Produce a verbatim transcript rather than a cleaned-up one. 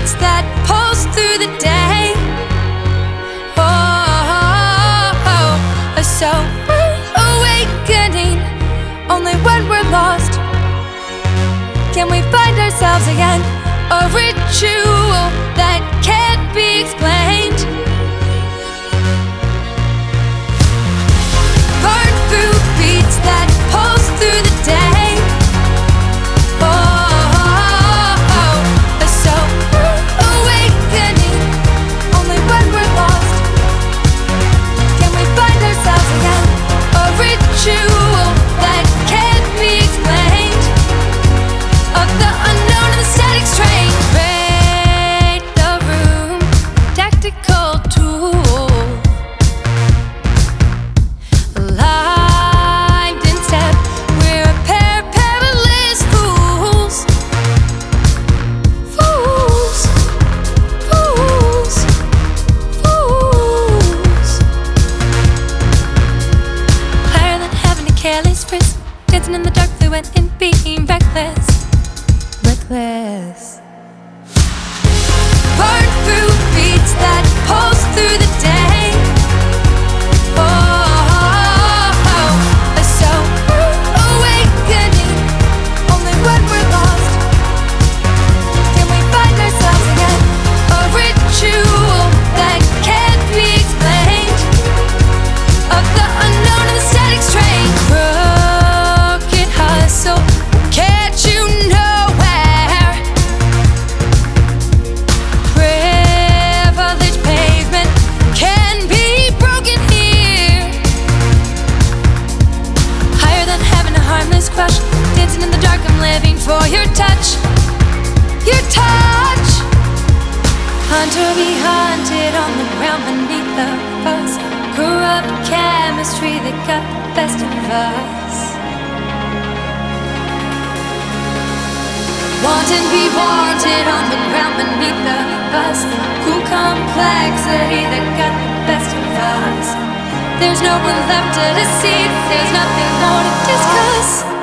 beats that pulse through the day. Oh, oh, oh, a soul awakening. Only when we're lost can we find ourselves again. A ritual that can't be explained. Burn through beats that pulse through the day. Oh, oh, oh, a soul awakening. Only when we're lost can we find ourselves again. A ritual that can't be explained. Of the unknown and the static strain. Raid the room, tactical tool. Aligned in step, we're a pair of perilous fools. Fools, fools, fools. Higher than heaven, a careless frisk, dancing in the dark, fluent in being reckless. Reckless. Burn through beats that pulse through the day. Oh, oh, oh, a soul awakening. Only when we're lost can we find ourselves again. A ritual that can't be explained. Of the unknown and the static strain. Broken hustle, can't you know? Crush, dancing in the dark, I'm living for your touch. Your touch. Hunter be hunted on the ground beneath the fuss. Corrupt chemistry that got the best of us. Wanted be wanted on the ground beneath the fuss. Cool complexity that got the best of us. There's no one left to deceive. There's nothing more to discuss.